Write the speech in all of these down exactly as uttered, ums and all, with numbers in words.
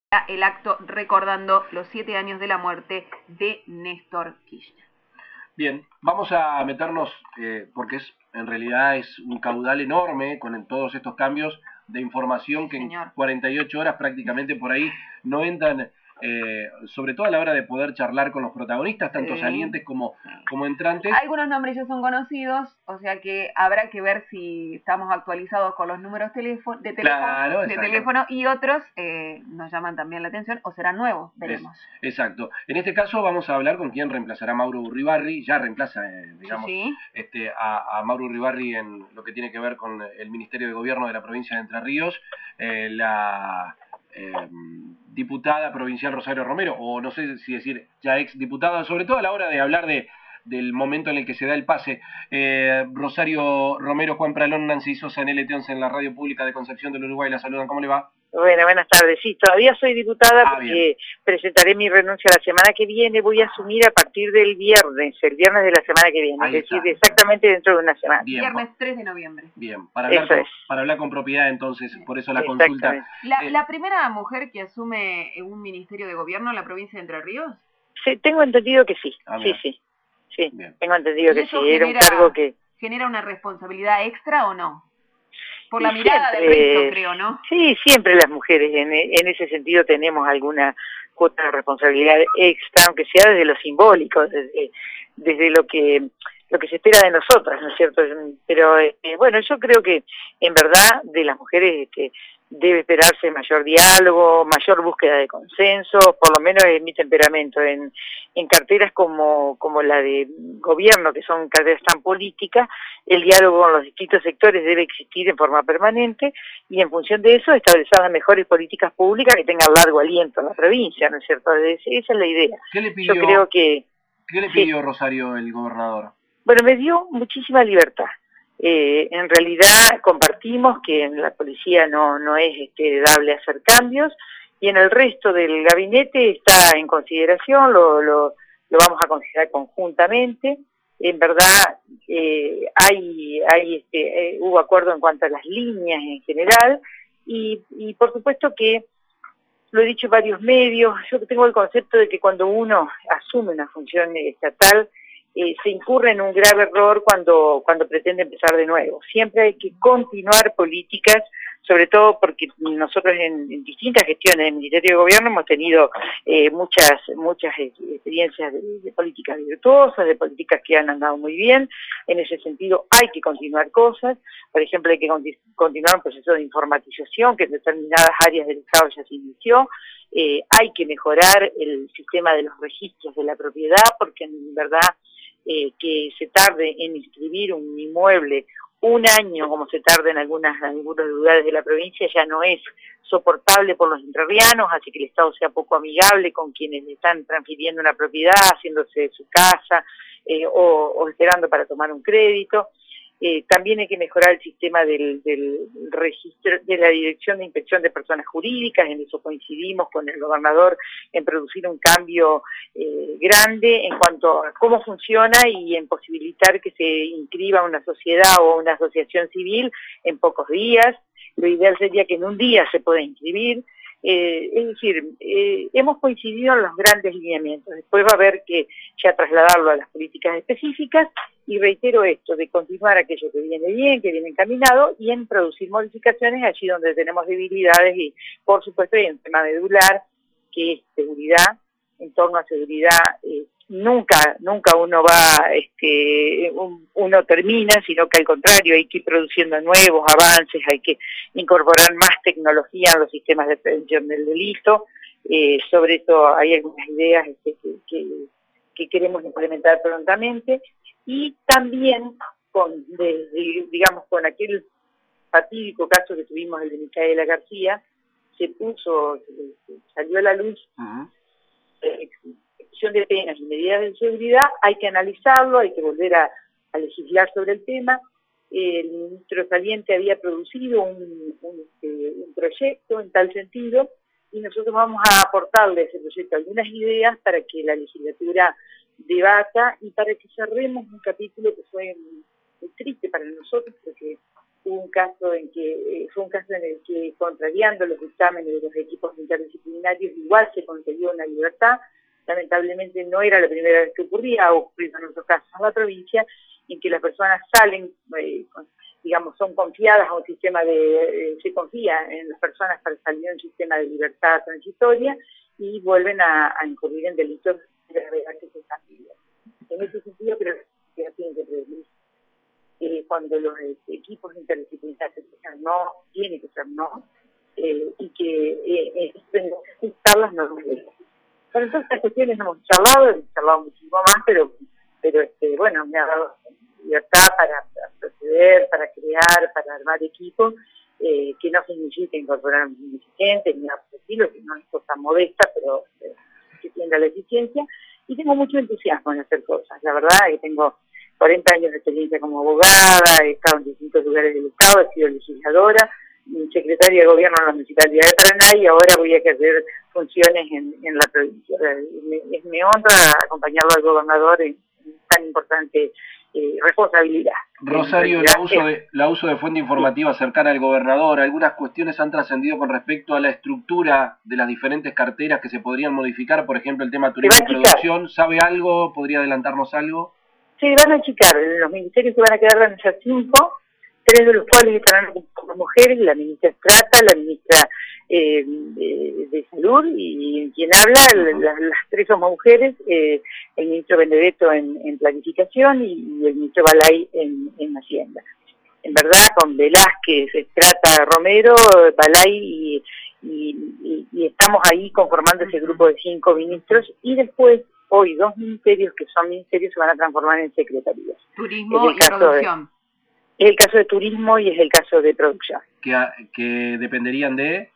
el acto recordando los siete años de la muerte de Néstor Kirchner. Bien, vamos a meternos, eh, porque es en realidad es un caudal enorme con todos estos cambios de información que Señor. en cuarenta y ocho horas prácticamente por ahí no entran, eh, sobre todo a la hora de poder charlar con los protagonistas, tanto Sí. salientes como, como entrantes. Algunos nombres ya son conocidos, o sea que habrá que ver si estamos actualizados con los números teléfono, de, teléfono, Claro, de teléfono y otros eh, nos llaman también la atención o serán nuevos, veremos. Es, exacto. En este caso vamos a hablar con quién reemplazará a Mauro Uribarri, ya reemplaza, eh, digamos, sí, sí. Este, a, a Mauro Uribarri en lo que tiene que ver con el Ministerio de Gobierno de la provincia de Entre Ríos, eh, la... Eh, diputada provincial Rosario Romero, o no sé si decir ya ex diputada, sobre todo a la hora de hablar de del momento en el que se da el pase. Eh, Rosario Romero, Juan Pralón, Nancy Sosa en L T once en la radio pública de Concepción del Uruguay, la saludan, ¿cómo le va? Bueno, buenas tardes. Sí, todavía soy diputada ah, porque bien. presentaré mi renuncia la semana que viene. Voy a asumir a partir del viernes, el viernes de la semana que viene, Ahí es decir, está. exactamente dentro de una semana. Bien, viernes tres de noviembre. Bien, para hablar, eso con, es. para hablar con propiedad entonces, por eso la consulta. La, eh, ¿La primera mujer que asume un ministerio de gobierno en la provincia de Entre Ríos? Sí, tengo entendido que sí, ah, sí, sí, sí, bien. tengo entendido que sí, genera, era un cargo que... ¿Genera una responsabilidad extra o no? Por la y mirada siempre, del resto, creo, ¿no? Sí, siempre las mujeres en, en ese sentido tenemos alguna cuota de responsabilidad extra, aunque sea desde lo simbólico, desde, desde lo que lo que se espera de nosotras, ¿no es cierto? Pero eh, bueno, yo creo que en verdad de las mujeres este, debe esperarse mayor diálogo, mayor búsqueda de consenso, por lo menos en mi temperamento, en, en carteras como, como la de gobierno, que son carteras tan políticas, el diálogo con los distintos sectores debe existir en forma permanente y en función de eso establecer las mejores políticas públicas que tengan largo aliento en la provincia, ¿no es cierto? Esa es la idea. ¿Qué le pidió, yo creo que... ¿qué le pidió sí. Rosario el gobernador? Bueno, me dio muchísima libertad. Eh, en realidad compartimos que en la policía no, no es este, dable hacer cambios y en el resto del gabinete está en consideración, lo, lo, lo vamos a considerar conjuntamente. En verdad eh, hay, hay este, eh, hubo acuerdo en cuanto a las líneas en general y, y por supuesto que lo he dicho en varios medios, yo tengo el concepto de que cuando uno asume una función estatal Eh, se incurre en un grave error cuando, cuando pretende empezar de nuevo. Siempre hay que continuar políticas, sobre todo porque nosotros en, en distintas gestiones del Ministerio de Gobierno hemos tenido eh, muchas muchas experiencias de, de políticas virtuosas, de políticas que han andado muy bien. En ese sentido hay que continuar cosas. Por ejemplo, hay que continuar un proceso de informatización que en determinadas áreas del Estado ya se inició. Eh, hay que mejorar el sistema de los registros de la propiedad porque en verdad Eh, que se tarde en inscribir un inmueble un año, como se tarda en algunas, en algunos lugares de la provincia, ya no es soportable por los entrerrianos, así que el Estado sea poco amigable con quienes están transfiriendo una propiedad, haciéndose de su casa, eh, o, o esperando para tomar un crédito. Eh, también hay que mejorar el sistema del, del registro, de la Dirección de Inspección de Personas Jurídicas, en eso coincidimos con el gobernador en producir un cambio eh, grande en cuanto a cómo funciona y en posibilitar que se inscriba una sociedad o una asociación civil en pocos días. Lo ideal sería que en un día se pueda inscribir. Eh, es decir, eh, hemos coincidido en los grandes lineamientos, después va a haber que ya trasladarlo a las políticas específicas y reitero esto, de continuar aquello que viene bien, que viene encaminado y en producir modificaciones allí donde tenemos debilidades y por supuesto hay un tema medular que es seguridad, en torno a seguridad eh, nunca nunca uno va, este, un, uno termina, sino que al contrario hay que ir produciendo nuevos avances, hay que incorporar más tecnología en los sistemas de prevención del delito, eh, sobre eso hay algunas ideas este, que, que, que queremos implementar prontamente y también con, de, de, digamos, con aquel fatídico caso que tuvimos el de Micaela García, se puso, salió a la luz uh-huh. eh, de penas y medidas de seguridad, hay que analizarlo, hay que volver a, a legislar sobre el tema. El ministro saliente había producido un, un, un proyecto en tal sentido y nosotros vamos a aportarle a ese proyecto algunas ideas para que la legislatura debata y para que cerremos un capítulo que fue muy triste para nosotros porque hubo un caso en que eh, fue un caso en el que, contrariando los dictámenes de los equipos interdisciplinarios, igual se concedió una libertad. Lamentablemente no era la primera vez que ocurría, ha ocurrido en otros casos en la provincia, en que las personas salen, eh, digamos, son confiadas a un sistema de, eh, se confía en las personas para salir de un sistema de libertad transitoria y vuelven a, a incurrir en delitos de gravedad que se están pidiendo. En ese sentido, creo que se tiene que prevenir. Eh, cuando los eh, equipos interdisciplinarios dicen no, tiene que ser no, eh, y que eh, eh, ajustar las normas de ley. Bueno, entonces estas cuestiones hemos charlado, hemos charlado muchísimo más, pero, pero este, bueno, me ha dado libertad para, para proceder, para crear, para armar equipos, eh, que no significa incorporar un eficiente, ni nada por el estilo, que no es cosa modesta, pero eh, que tienda la eficiencia, y tengo mucho entusiasmo en hacer cosas. La verdad es que tengo cuarenta años de experiencia como abogada, he estado en distintos lugares del Estado, he sido legisladora, secretaria de Gobierno en la Municipalidad de Paraná y ahora voy a ejercer funciones en, en la provincia. Me, me honra acompañarlo al gobernador en, en tan importante eh, responsabilidad. Rosario, la uso, de, la uso de fuente informativa cercana al gobernador, algunas cuestiones han trascendido con respecto a la estructura de las diferentes carteras que se podrían modificar, por ejemplo el tema turismo y producción. ¿Sabe algo? ¿Podría adelantarnos algo? Se van a achicar, los ministerios se van a quedar, van a ser cinco, tres de los cuales estarán como mujeres, la ministra Estrata, la ministra eh, de, de Salud y quien habla, uh-huh. las, las tres somos mujeres, eh, el ministro Benedetto en, en Planificación y, y el ministro Balay en, en Hacienda. En verdad, con Velázquez, Estrata, Romero, Balay y, y, y, y estamos ahí conformando ese grupo de cinco ministros y después hoy dos ministerios que son ministerios se van a transformar en secretarías. Turismo y producción. De, es el caso de turismo y es el caso de producción. ¿Que, que dependerían de?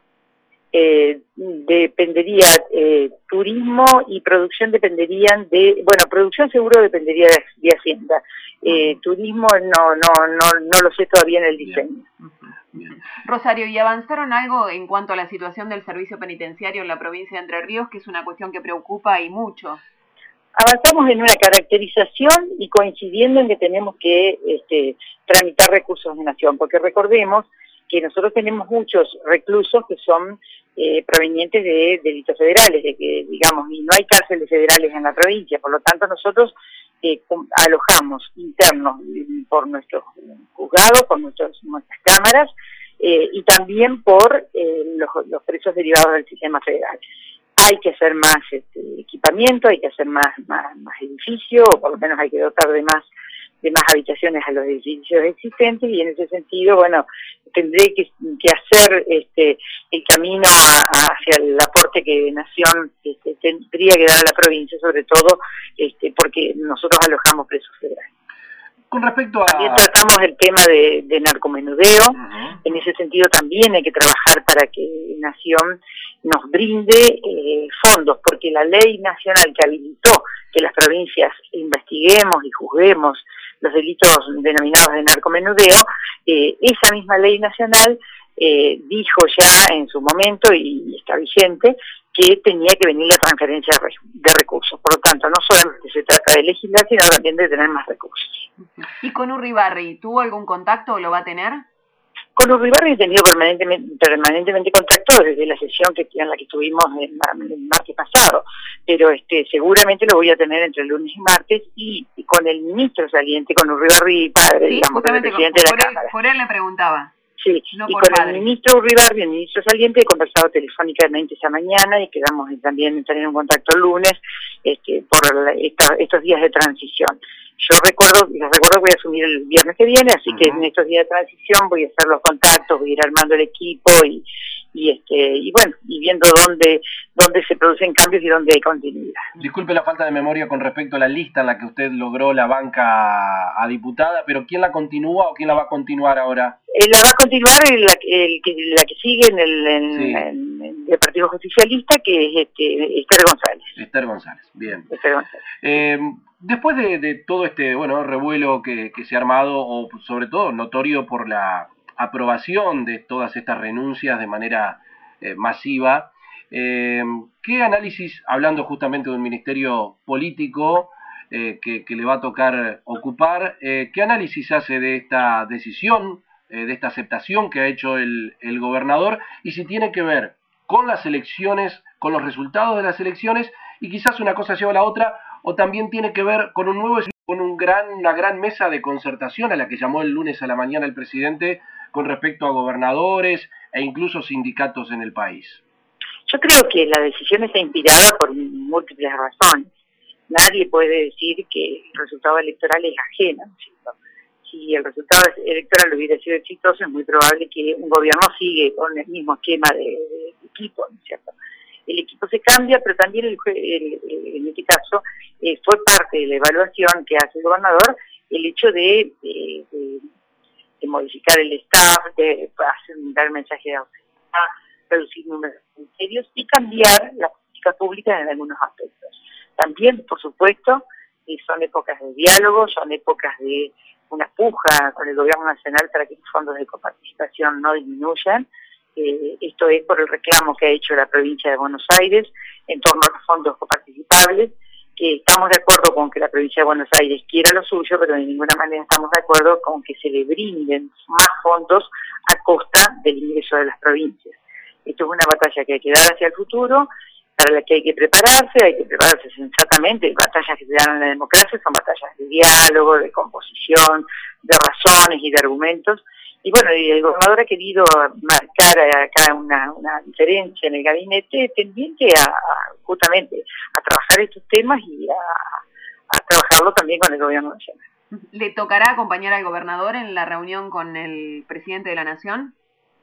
Eh, dependería, eh, turismo y producción dependerían de, bueno, producción seguro dependería de, de Hacienda. Eh, uh-huh. Turismo no, no, no, no lo sé todavía en el diseño. Bien. Bien. Rosario, ¿y avanzaron algo en cuanto a la situación del servicio penitenciario en la provincia de Entre Ríos, que es una cuestión que preocupa y mucho? Avanzamos en una caracterización y coincidiendo en que tenemos que este, tramitar recursos de nación, porque recordemos que nosotros tenemos muchos reclusos que son eh, provenientes de delitos federales, de que, digamos, y no hay cárceles federales en la provincia, por lo tanto nosotros eh, alojamos internos por nuestros juzgados, por nuestros, nuestras cámaras, eh, y también por eh, los, los presos derivados del sistema federal. Hay que hacer más este, equipamiento, hay que hacer más, más, más edificio, o por lo menos hay que dotar de más de más habitaciones a los edificios existentes, y en ese sentido, bueno, tendré que, que hacer este el camino a, a hacia el aporte que Nación este, tendría que dar a la provincia, sobre todo este porque nosotros alojamos presos federales. Con respecto a... También tratamos el tema de, de narcomenudeo, uh-huh. En ese sentido también hay que trabajar para que Nación nos brinde eh, fondos, porque la ley nacional que habilitó que las provincias investiguemos y juzguemos los delitos denominados de narcomenudeo, eh, esa misma ley nacional eh, dijo ya en su momento, y está vigente, que tenía que venir la transferencia de recursos. Por lo tanto, no solamente se trata de legislar, sino también de tener más recursos. ¿Y con Urribarri tuvo algún contacto o lo va a tener? Con Urribarri he tenido permanentemente, permanentemente contacto desde la sesión que, en la que estuvimos el, el martes pasado, pero este seguramente lo voy a tener entre el lunes y martes, y, y con el ministro saliente, con Urribarri padre, sí, digamos, con el presidente con, de la por Cámara. Él, por él le preguntaba. Sí, no y por con padre. El ministro Urribarri, el ministro saliente, he conversado telefónicamente esa mañana y quedamos también en tener un contacto el lunes este, por la, esta, estos días de transición. Yo recuerdo, les recuerdo que voy a asumir el viernes que viene, así uh-huh. que en estos días de transición voy a hacer los contactos, voy a ir armando el equipo y, y este y bueno, y viendo dónde dónde se producen cambios y dónde hay continuidad. Disculpe la falta de memoria con respecto a la lista en la que usted logró la banca a diputada, pero ¿quién la continúa o quién la va a continuar ahora? Eh, la va a continuar el, la, el, la que sigue en el, en, sí. en, en el Partido Justicialista, que es este, Esther González. Esther González, bien. Esther González. Eh, después de, de todo este bueno revuelo que, que se ha armado, o sobre todo notorio por la aprobación de todas estas renuncias de manera eh, masiva, eh, ¿qué análisis, hablando justamente de un ministerio político eh, que, que le va a tocar ocupar, eh, qué análisis hace de esta decisión eh, de esta aceptación que ha hecho el, el gobernador, y si tiene que ver con las elecciones, con los resultados de las elecciones, y quizás una cosa lleva a la otra, o también tiene que ver con un nuevo, con un gran, una gran mesa de concertación a la que llamó el lunes a la mañana el presidente con respecto a gobernadores e incluso sindicatos en el país. Yo creo que la decisión está inspirada por múltiples razones. Nadie puede decir que el resultado electoral es ajeno, ¿no es cierto? Si el resultado electoral hubiera sido exitoso, es muy probable que un gobierno siga con el mismo esquema de, de equipo, ¿no es cierto? El equipo se cambia, pero también el, el, el, en este caso eh, fue parte de la evaluación que hace el gobernador el hecho de, de, de, de modificar el staff, de hacer, dar mensaje de austeridad, reducir números de ministerios y cambiar las políticas públicas en algunos aspectos. También, por supuesto, eh, son épocas de diálogo, son épocas de una puja con el gobierno nacional para que los fondos de coparticipación no disminuyan. Eh, esto es por el reclamo que ha hecho la provincia de Buenos Aires en torno a los fondos coparticipables, que estamos de acuerdo con que la provincia de Buenos Aires quiera lo suyo, pero de ninguna manera estamos de acuerdo con que se le brinden más fondos a costa del ingreso de las provincias. Esto es una batalla que hay que dar hacia el futuro, para la que hay que prepararse, hay que prepararse sensatamente. Batallas que se dan en la democracia son batallas de diálogo, de composición, de razones y de argumentos. Y bueno, el gobernador ha querido marcar acá una, una diferencia en el gabinete tendiente a, a justamente a trabajar estos temas y a, a trabajarlo también con el gobierno nacional. ¿Le tocará acompañar al gobernador en la reunión con el presidente de la Nación?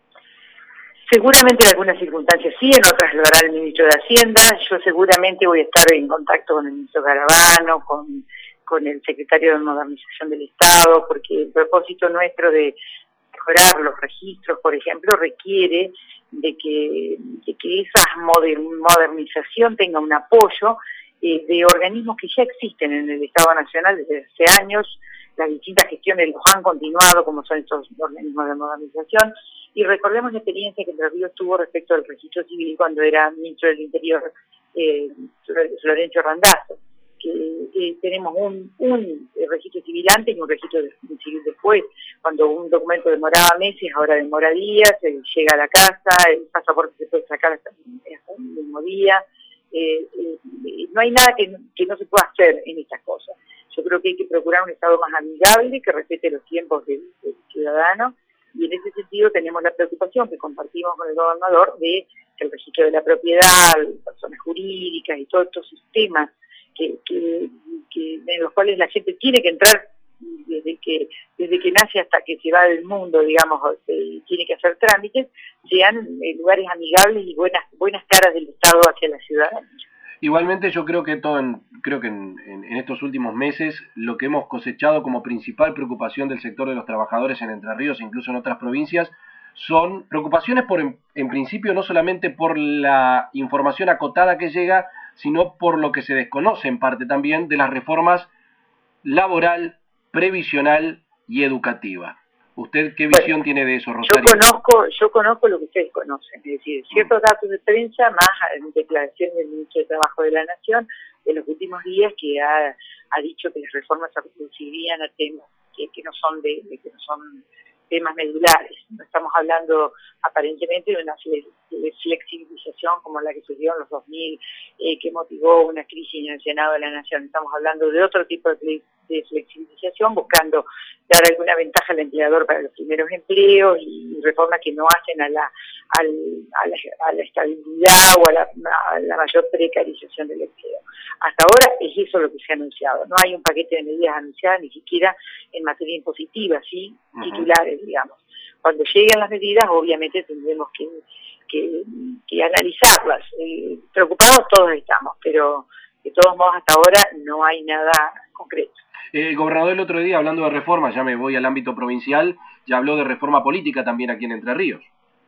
Seguramente en algunas circunstancias sí, en otras lo hará el ministro de Hacienda. Yo seguramente voy a estar en contacto con el ministro Garabano, con, con el secretario de Modernización del Estado, porque el propósito nuestro de mejorar los registros, por ejemplo, requiere de que, de que esa moder, modernización tenga un apoyo eh, de organismos que ya existen en el Estado Nacional desde hace años. Las distintas gestiones los han continuado, como son estos organismos de modernización. Y recordemos la experiencia que Entre Ríos tuvo respecto al registro civil cuando era ministro del Interior eh, Florencio Randazzo, que eh, tenemos un, un registro civil antes y un registro civil después. Cuando un documento demoraba meses, ahora demora días, eh, llega a la casa, el pasaporte se puede sacar hasta, hasta el mismo día. Eh, eh, no hay nada que, que no se pueda hacer en estas cosas. Yo creo que hay que procurar un Estado más amigable, que respete los tiempos del, del ciudadano. Y en ese sentido tenemos la preocupación que compartimos con el gobernador de que el registro de la propiedad, personas jurídicas y todos estos sistemas que, que, que en los cuales la gente tiene que entrar desde que desde que nace hasta que se va del mundo, digamos, eh, tiene que hacer trámites, sean eh, lugares amigables y buenas buenas caras del Estado hacia la ciudadanía. Igualmente yo creo que todo en, creo que en, en, en estos últimos meses lo que hemos cosechado como principal preocupación del sector de los trabajadores en Entre Ríos, incluso en otras provincias, son preocupaciones por en, en principio no solamente por la información acotada que llega, sino por lo que se desconoce en parte también de las reformas laboral, previsional y educativa. ¿Usted qué visión bueno, tiene de eso, Rosario? Yo conozco, yo conozco lo que ustedes conocen, es decir, ciertos datos de prensa, más declaraciones del Ministro de Trabajo de la Nación en los últimos días, que ha, ha dicho que las reformas se reducirían a temas que, que no son de, de que no son temas medulares. No estamos hablando aparentemente de una flexibilización como la que se dio en los dos mil, eh, que motivó una crisis en el Senado de la Nación. Estamos hablando de otro tipo de, de flexibilización, buscando dar alguna ventaja al empleador para los primeros empleos y reformas que no hacen a la, al, a la, a la estabilidad o a la, a la mayor precarización del empleo. Hasta ahora es eso lo que se ha anunciado. No hay un paquete de medidas anunciadas ni siquiera en materia impositiva, sí, uh-huh. titulares, digamos. Cuando lleguen las medidas, obviamente tendremos que, que, que analizarlas. Eh, preocupados todos estamos, pero de todos modos hasta ahora no hay nada concreto. El gobernador el otro día, hablando de reforma, ya me voy al ámbito provincial, ya habló de reforma política también aquí en Entre Ríos.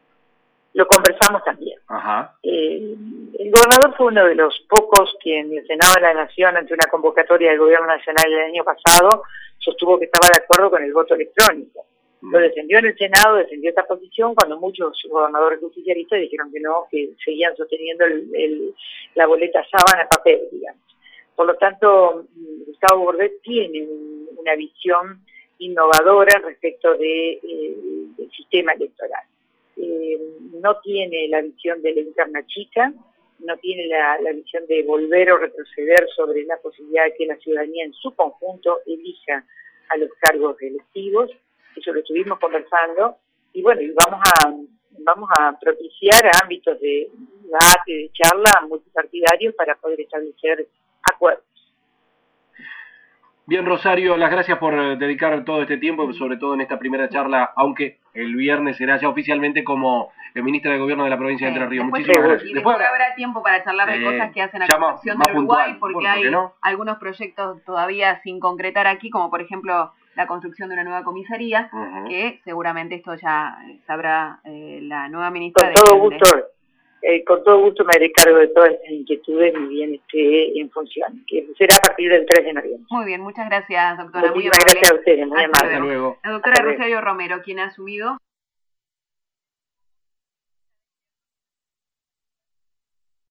Lo conversamos también. Ajá. Eh, el gobernador fue uno de los pocos que en el Senado de la Nación, ante una convocatoria del Gobierno Nacional el año pasado, sostuvo que estaba de acuerdo con el voto electrónico. Mm. Lo defendió en el Senado, defendió esta posición, cuando muchos gobernadores justicialistas dijeron que no, que seguían sosteniendo el, el, la boleta sábana papel, digamos. Por lo tanto, Gustavo Bordet tiene una visión innovadora respecto de, eh, del sistema electoral. Eh, no tiene la visión de la interna chica, no tiene la, la visión de volver o retroceder sobre la posibilidad de que la ciudadanía en su conjunto elija a los cargos electivos. Eso lo estuvimos conversando, y bueno, y vamos a vamos a propiciar ámbitos de debate, de charla multipartidarios para poder establecer acuerdos. Bien, Rosario, las gracias por dedicar todo este tiempo, sobre todo en esta primera charla, aunque el viernes será ya oficialmente como ministra de Gobierno de la provincia de Entre Ríos. Después, Muchísimas y gracias. después habrá tiempo para charlar de eh, cosas que hacen a más, Concepción más del Uruguay, puntual, porque bueno, hay ¿por qué no? algunos proyectos todavía sin concretar aquí, como por ejemplo la construcción de una nueva comisaría, uh-huh. que seguramente esto ya sabrá eh, la nueva ministra. Con todo gusto, eh, con todo gusto me haré cargo de todas estas inquietudes y bien esté en función, que será a partir del tres de noviembre. Muy bien, muchas gracias, doctora. Muchísimas muy gracias a ustedes, muy amable. Hasta luego. La doctora Rosario Romero, quien ha asumido